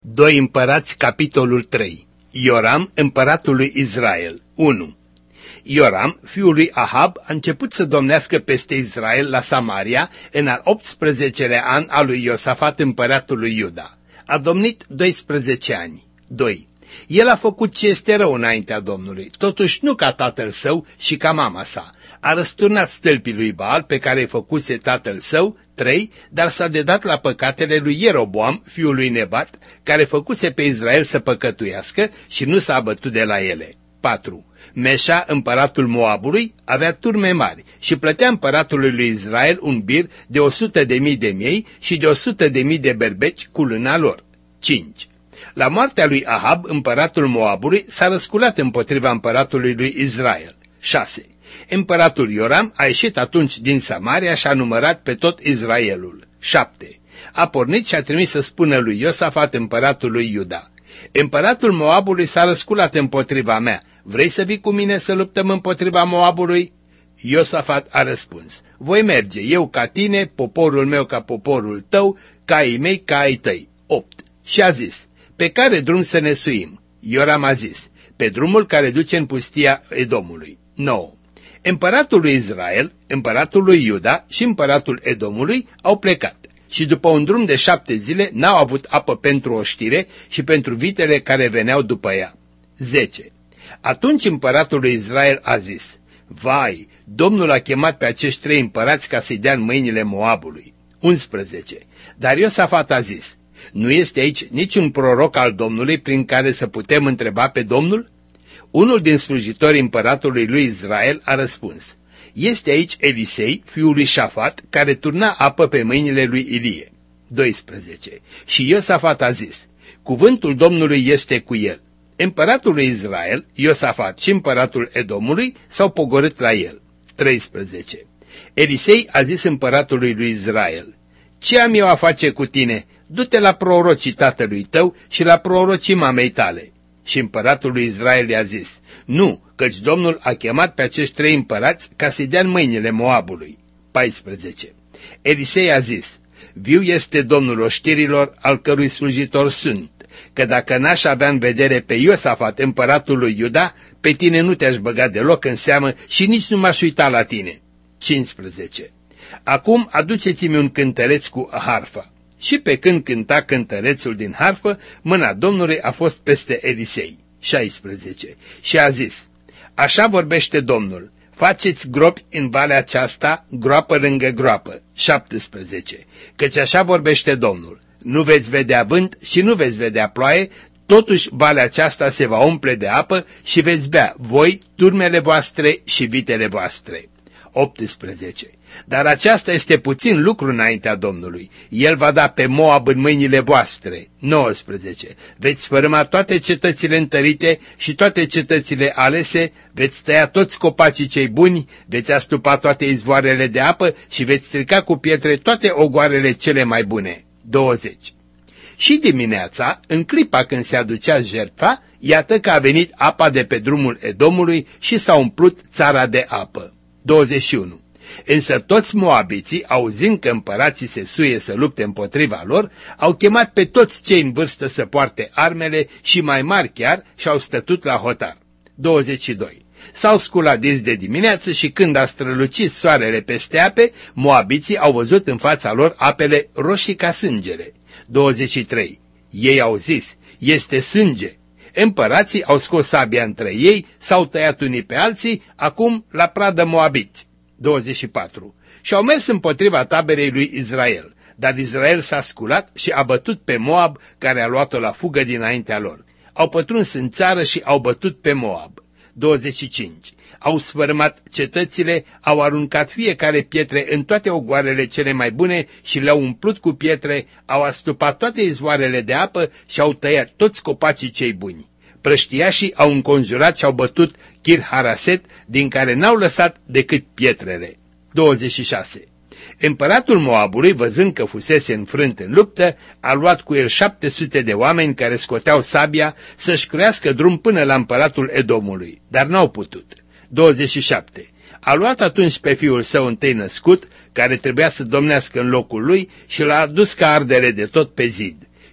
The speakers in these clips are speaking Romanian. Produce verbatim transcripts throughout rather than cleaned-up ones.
doi Împărați, capitolul trei. Ioram, împăratul lui Israel. unu. Ioram, fiul lui Ahab, a început să domnească peste Israel la Samaria în al optsprezecelea an al lui Iosafat, împăratul lui Iuda. A domnit doisprezece ani. doi. El a făcut ce este rău înaintea Domnului, totuși nu ca tatăl său și ca mama sa. A răsturnat stâlpii lui Baal pe care îi făcuse tatăl său. trei. Dar s-a dedat la păcatele lui Ieroboam, fiul lui Nebat, care făcuse pe Israel să păcătuiască și nu s-a abătut de la ele. patru. Meșa, împăratul Moabului, avea turme mari și plătea împăratului lui Israel un bir de o sută de mii de miei și de o sută de mii de berbeci cu lâna lor. cinci. La moartea lui Ahab, împăratul Moabului, s-a răsculat împotriva împăratului lui Israel. șase. Împăratul Ioram a ieșit atunci din Samaria și a numărat pe tot Israelul. șapte. A pornit și a trimis să spună lui Iosafat, împăratul lui Iuda: Împăratul Moabului s-a răsculat împotriva mea. Vrei să vii cu mine să luptăm împotriva Moabului? Iosafat a răspuns: Voi merge, eu ca tine, poporul meu ca poporul tău, caii mei ca ai tăi. opt. Și a zis: Pe care drum să ne suim? Ioram a zis: Pe drumul care duce în pustia Edomului. nouă. Împăratul lui Israel, împăratul lui Iuda și împăratul Edomului au plecat și după un drum de șapte zile n-au avut apă pentru oștire și pentru vitele care veneau după ea. zece. Atunci împăratul lui Israel a zis: Vai, Domnul a chemat pe acești trei împărați ca să-i dea în mâinile Moabului. unsprezece. Dar Iosafat a zis: Nu este aici niciun proroc al Domnului prin care să putem întreba pe Domnul? Unul din slujitorii împăratului lui Israel a răspuns: Este aici Elisei, fiul lui Șafat, care turna apă pe mâinile lui Ilie. doisprezece. Și Iosafat a zis: Cuvântul Domnului este cu el. Împăratul lui Israel, Iosafat și împăratul Edomului s-au pogorât la el. treisprezece. Elisei a zis împăratului lui Israel: Ce am eu a face cu tine? Du-te la prorocii tatălui tău și la prorocii mamei tale. Și împăratul lui Israel i-a zis: Nu, căci Domnul a chemat pe acești trei împărați ca să-i dea în mâinile Moabului. paisprezece. Elisei a zis: Viu este Domnul oștirilor, al cărui slujitor sunt, că dacă n-aș avea în vedere pe Iosafat, împăratul lui Iuda, pe tine nu te-aș băga deloc în seamă și nici nu m-aș uita la tine. cincisprezece. Acum aduceți-mi un cântăreț cu harfa. Și pe când cânta cântărețul din harfă, mâna Domnului a fost peste Elisei. șaisprezece. Și a zis: Așa vorbește Domnul: Faceți gropi în valea aceasta, groapă lângă groapă. șaptesprezece. Căci așa vorbește Domnul: Nu veți vedea vânt și nu veți vedea ploaie, totuși valea aceasta se va umple de apă și veți bea voi, turmele voastre și vitele voastre. optsprezece. Dar aceasta este puțin lucru înaintea Domnului. El va da pe Moab în mâinile voastre. nouăsprezece. Veți sfărâma toate cetățile întărite și toate cetățile alese, veți tăia toți copacii cei buni, veți astupa toate izvoarele de apă și veți strica cu pietre toate ogoarele cele mai bune. douăzeci. Și dimineața, în clipa când se aducea jertfa, iată că a venit apa de pe drumul Edomului și s-a umplut țara de apă. douăzeci și unu. Însă toți moabiții, auzind că împărații se suie să lupte împotriva lor, au chemat pe toți cei în vârstă să poarte armele și mai mari chiar și-au stătut la hotar. douăzeci și doi. S-au sculat dis de dimineață și când a strălucit soarele peste ape, moabiții au văzut în fața lor apele roșii ca sângele. douăzeci și trei. Ei au zis: Este sânge. Împărații au scos sabia între ei, s-au tăiat unii pe alții, acum la pradă moabiți. douăzeci și patru. Și-au mers împotriva taberei lui Israel, dar Israel s-a sculat și a bătut pe Moab, care a luat-o la fugă dinaintea lor. Au pătruns în țară și au bătut pe Moab. douăzeci și cinci. Au sfărâmat cetățile, au aruncat fiecare pietre în toate ogoarele cele mai bune și le-au umplut cu pietre, au astupat toate izvoarele de apă și au tăiat toți copacii cei buni. Prăștiașii au înconjurat și au bătut Kir-Haraset, din care n-au lăsat decât pietrele. douăzeci și șase. Împăratul Moabului, văzând că fusese înfrânt în luptă, a luat cu el șapte sute de oameni care scoteau sabia să-și crească drum până la împăratul Edomului, dar n-au putut. douăzeci și șapte. A luat atunci pe fiul său întâi născut, care trebuia să domnească în locul lui, și l-a adus ca ardere de tot pe zid.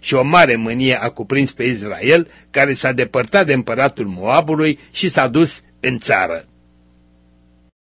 și o mare mânie a cuprins pe Israel, care s-a depărtat de împăratul Moabului și s-a dus în țară.